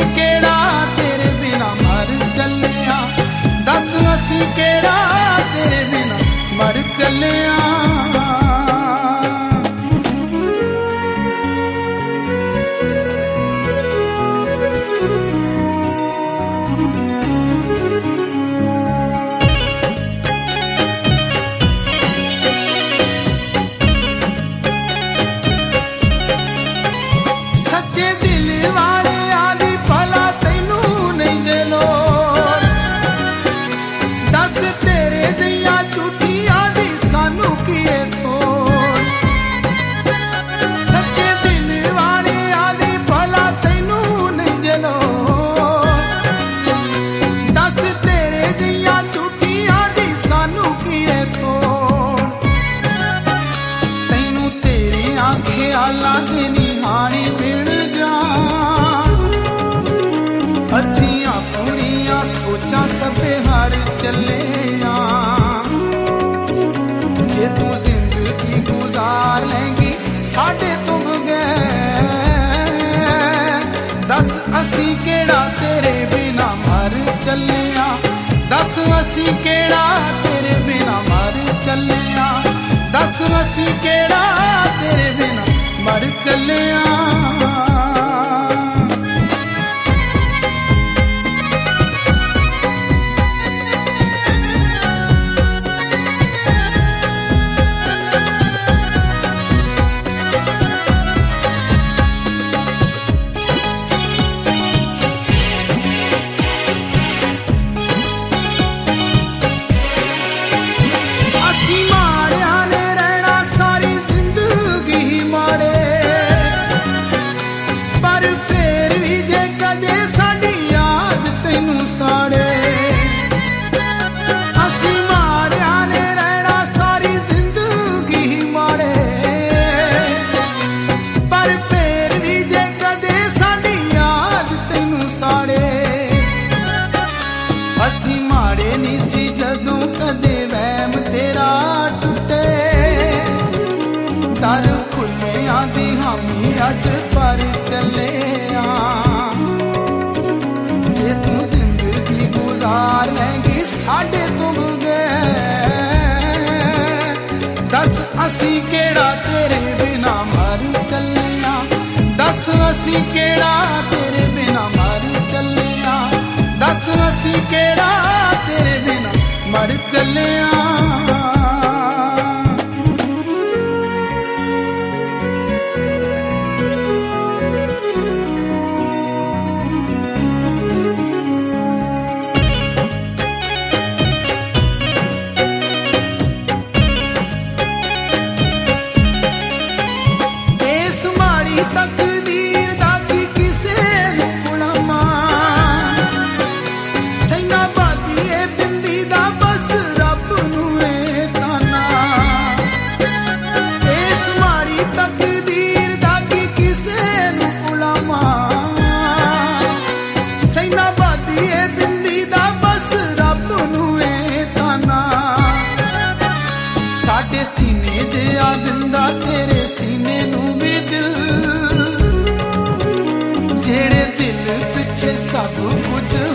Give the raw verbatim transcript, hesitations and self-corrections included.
केड़ा तेरे बिना मर चले आ, दस असी केड़ा तेरे बिना मर चले आ। ख्यालां दी निहानी मिल जान, असी अपनियां सोचां सबे हार चले आ। जे तू जिंदगी गुजार लेंगी साडे तो बगैर, दस असी केड़ा तेरे बिना मर चले आ, दस असी केड़ा तेरे बिना मर चले आ, दस असी केड़ा तेरे बिना मर चले आ। असी माड़े नी सी जदों कदे वहम तेरा टुटे, दर खुलियां दी हामी अज पर चले आ। जे तू जिंदगी गुजार लेंगी साडे तो बगैर, दस असी केड़ा तेरे बिना मर चले आ, दस असी केड़ा तेरे बिना मर चले आ, दस असी केड़ा तेरे बिना मर चले आ। इस माड़ी तकदीर दा की किसे नूं गुलामा, सैना बादी ए बिंदी दा बस रब नूं ए ताना। इस माड़ी तकदीर दा की किसे नूं गुलामा, सैना बादी ए बिंदी दा बस रब नूं ए ताना। साडे सीने जे आ दिंदा तेरे सीने नूं भी दिल, जेड़े दिल पिछे सब कुछ